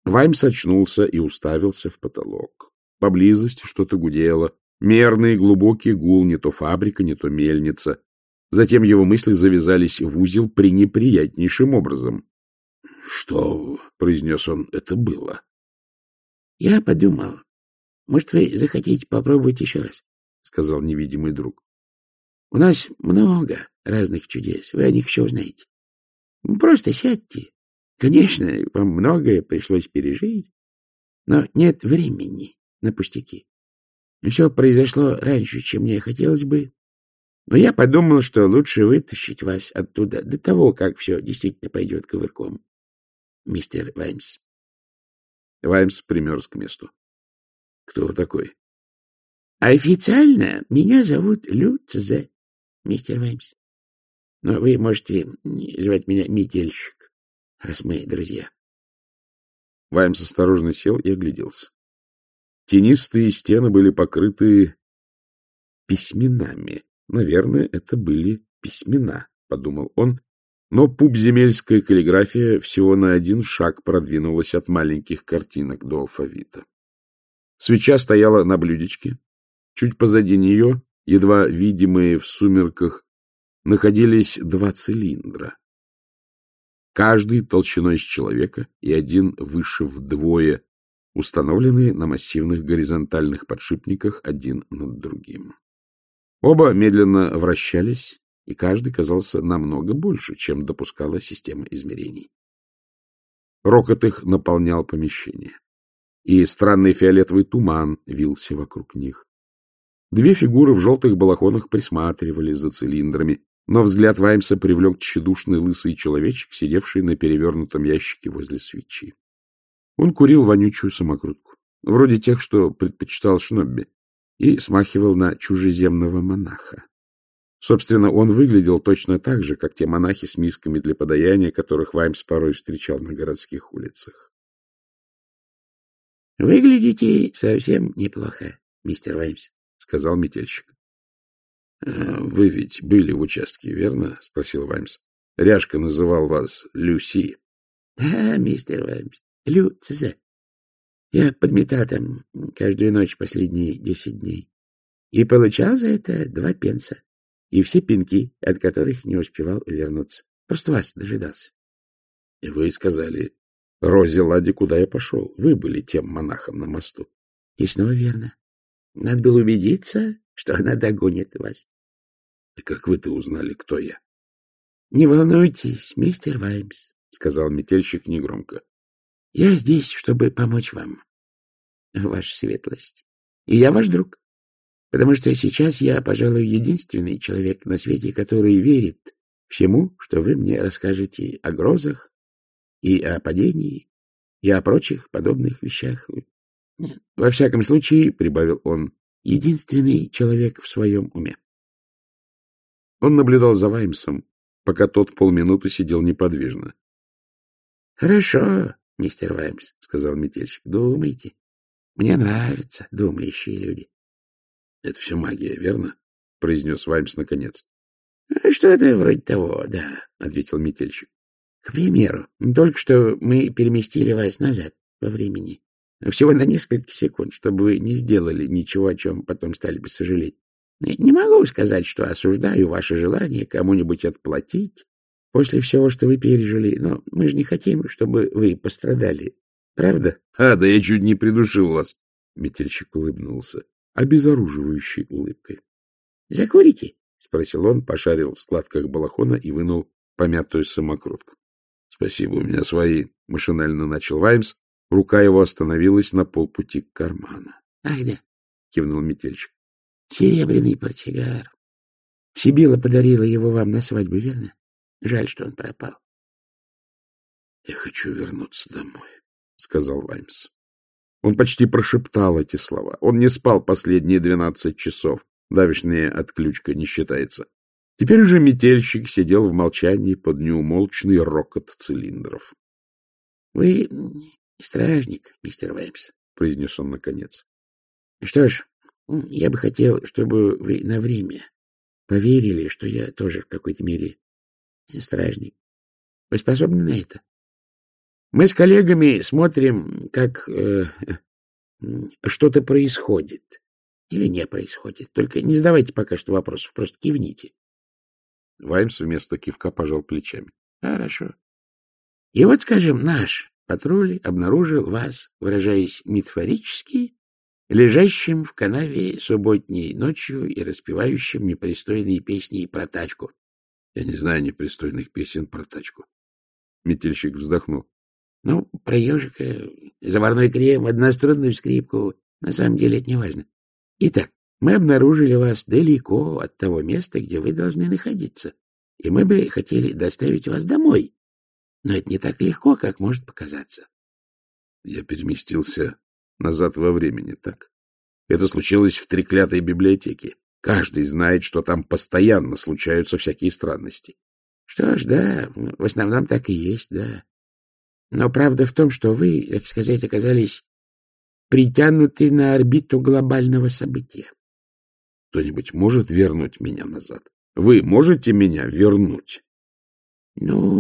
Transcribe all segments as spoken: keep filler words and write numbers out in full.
Ваймс очнулся и уставился в потолок. Поблизости что-то гудело. Мерный глубокий гул, не то фабрика, не то мельница. Затем его мысли завязались в узел пренеприятнейшим образом. — Что, — произнес он, — это было? — Я подумал, может, вы захотите попробовать еще раз, — сказал невидимый друг. — У нас много разных чудес, вы о них еще узнаете. Просто сядьте. Конечно, вам многое пришлось пережить, но нет времени на пустяки. Все произошло раньше, чем мне хотелось бы, но я подумал, что лучше вытащить вас оттуда до того, как все действительно пойдет ковырком, мистер Ваймс. Ваймс примерз к месту. — Кто вы такой? — Официально меня зовут Лю Цзэ, мистер Ваймс. Но вы можете звать меня Метельщик, раз мы друзья. Ваймс осторожно сел и огляделся. Тенистые стены были покрыты письменами. Наверное, это были письмена, — подумал он, но пубземельская каллиграфия всего на один шаг продвинулась от маленьких картинок до алфавита. Свеча стояла на блюдечке. Чуть позади нее, едва видимые в сумерках, находились два цилиндра. Каждый толщиной с человека и один выше вдвое, установленные на массивных горизонтальных подшипниках один над другим. Оба медленно вращались, и каждый казался намного больше, чем допускала система измерений. Рокот их наполнял помещение, и странный фиолетовый туман вился вокруг них. Две фигуры в желтых балахонах присматривали за цилиндрами, но взгляд Ваймса привлек тщедушный лысый человечек, сидевший на перевернутом ящике возле свечи. Он курил вонючую самокрутку, вроде тех, что предпочитал Шнобби, и смахивал на чужеземного монаха. Собственно, он выглядел точно так же, как те монахи с мисками для подаяния, которых Ваймс порой встречал на городских улицах. — Выглядите совсем неплохо, мистер Ваймс, — сказал метельщик. — Вы ведь были в участке, верно? — спросил Ваймс. — Ряжка называл вас Люси. — Да, мистер Ваймс, Лю Цзэ. Я подметал там каждую ночь последние десять дней и получал за это два пенса и все пинки, от которых не успевал вернуться. Просто вас дожидался. — И вы сказали Розе Ладе, куда я пошел. Вы были тем монахом на мосту. — И снова верно. Надо было убедиться, что она догонит вас. — И как вы-то узнали, кто я? — Не волнуйтесь, мистер Ваймс, — сказал метельщик негромко. — Я здесь, чтобы помочь вам, ваша светлость. И я ваш друг, потому что сейчас я, пожалуй, единственный человек на свете, который верит всему, что вы мне расскажете о грозах и о падении, и о прочих подобных вещах. Во всяком случае, — прибавил он, — единственный человек в своем уме. Он наблюдал за Ваймсом, пока тот полминуты сидел неподвижно. — Хорошо, мистер Ваймс, — сказал метельщик, — думайте. Мне нравятся думающие люди. — Это все магия, верно? — произнес Ваймс наконец. — Что-то вроде того, да, — ответил метельщик. — К примеру, только что мы переместили вас назад во времени. Всего на несколько секунд, чтобы вы не сделали ничего, о чем потом стали бы сожалеть. Не могу сказать, что осуждаю ваше желание кому-нибудь отплатить после всего, что вы пережили, но мы же не хотим, чтобы вы пострадали. Правда? — А, да я чуть не придушил вас. Метельщик улыбнулся обезоруживающей улыбкой. — Закурите? — спросил он, пошарил в складках балахона и вынул помятую самокрутку. — Спасибо, у меня свои. Машинально начал Ваймс. Рука его остановилась на полпути к карману. — Ах да, — кивнул метельщик. — Серебряный портсигар. Сибила подарила его вам на свадьбу, верно? Жаль, что он пропал. — Я хочу вернуться домой, — сказал Ваймс. Он почти прошептал эти слова. Он не спал последние двенадцать часов. Давешняя отключка не считается. Теперь уже метельщик сидел в молчании под неумолчный рокот цилиндров. — Вы стражник, мистер Ваймс, — произнес он наконец. — Что ж, я бы хотел, чтобы вы на время поверили, что я тоже в какой-то мере стражник. Вы способны на это? Мы с коллегами смотрим, как э, что-то происходит. Или не происходит. Только не задавайте пока что вопросов, просто кивните. Ваймс вместо кивка пожал плечами. — Хорошо. И вот, скажем, наш патруль обнаружил вас, выражаясь метафорически, лежащим в канаве субботней ночью и распевающим непристойные песни про тачку. — Я не знаю непристойных песен про тачку. Метельщик вздохнул. — Ну, про ежика, заварной крем, однострунную скрипку. На самом деле это не важно. Итак, мы обнаружили вас далеко от того места, где вы должны находиться, и мы бы хотели доставить вас домой. Но это не так легко, как может показаться. Я переместился назад во времени, так? Это случилось в треклятой библиотеке. Каждый знает, что там постоянно случаются всякие странности. Что ж, да, в основном так и есть, да. Но правда в том, что вы, так сказать, оказались притянуты на орбиту глобального события. Кто-нибудь может вернуть меня назад? Вы можете меня вернуть? —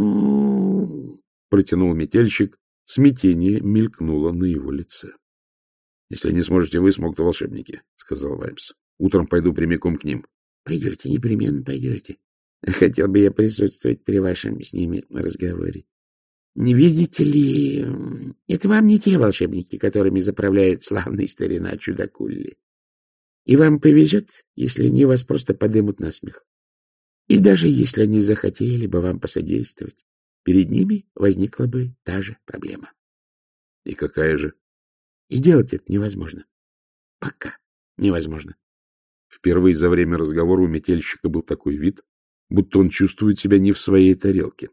Ну... — протянул метельщик. Смятение мелькнуло на его лице. — Если не сможете вы, смогут волшебники, — сказал Ваймс. — Утром пойду прямиком к ним. — Пойдете, непременно пойдете. Хотел бы я присутствовать при вашем с ними разговоре. Не видите ли, это вам не те волшебники, которыми заправляет славный старина Чудакулли. И вам повезет, если они вас просто подымут на смех. И даже если они захотели бы вам посодействовать, перед ними возникла бы та же проблема. И какая же? Сделать это невозможно. Пока невозможно. Впервые за время разговора у метельщика был такой вид, будто он чувствует себя не в своей тарелке.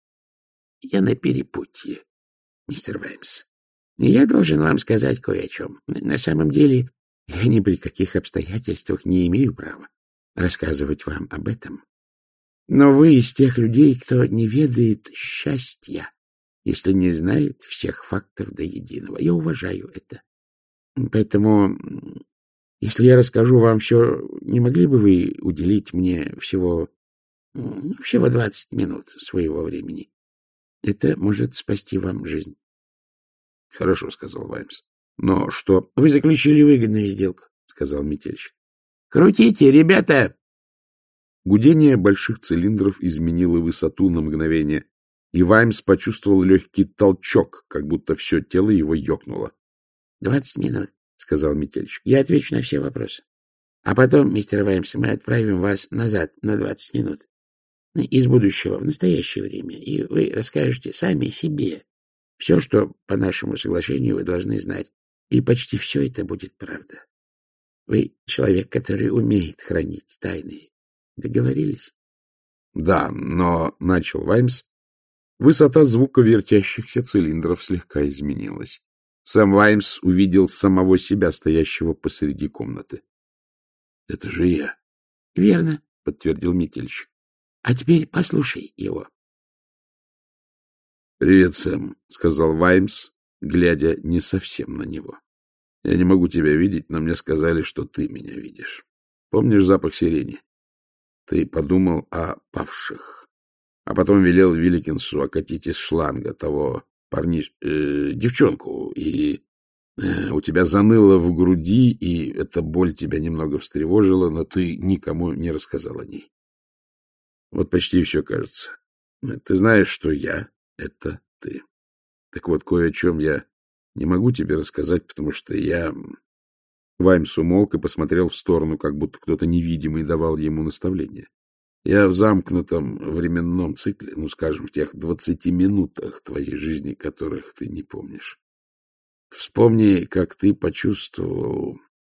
— Я на перепутье, мистер Ваймс. Я должен вам сказать кое о чем. На самом деле, я ни при каких обстоятельствах не имею права рассказывать вам об этом. Но вы из тех людей, кто не ведает счастья, если не знает всех фактов до единого. Я уважаю это. Поэтому, если я расскажу вам все, не могли бы вы уделить мне всего, всего двадцать минут своего времени? Это может спасти вам жизнь. — Хорошо, — сказал Ваймс. — Но что... — Вы заключили выгодную сделку, — сказал метельщик. — Крутите, ребята! Гудение больших цилиндров изменило высоту на мгновение, и Ваймс почувствовал легкий толчок, как будто все тело его ёкнуло. — Двадцать минут, — сказал метельщик. — Я отвечу на все вопросы. А потом, мистер Ваймс, мы отправим вас назад на двадцать минут. Из будущего в настоящее время, и вы расскажете сами себе все, что по нашему соглашению вы должны знать, и почти все это будет правда. Вы человек, который умеет хранить тайны. Договорились? — Да, но, — начал Ваймс, высота звука вертящихся цилиндров слегка изменилась. Сам Ваймс увидел самого себя, стоящего посреди комнаты. — Это же я. — Верно, — подтвердил метельщик. А теперь послушай его. — Привет, Сэм, — сказал Ваймс, глядя не совсем на него. — Я не могу тебя видеть, но мне сказали, что ты меня видишь. Помнишь запах сирени? Ты подумал о павших, а потом велел Вилликинсу окатить из шланга того парниш... э, девчонку, и э, у тебя заныло в груди, и эта боль тебя немного встревожила, но ты никому не рассказал о ней. Вот почти все, кажется. Ты знаешь, что я — это ты. Так вот, кое о чем я не могу тебе рассказать, потому что я... Ваймс умолк и посмотрел в сторону, как будто кто-то невидимый давал ему наставление. Я в замкнутом временном цикле, ну, скажем, в тех двадцати минутах твоей жизни, которых ты не помнишь. Вспомни, как ты почувствовал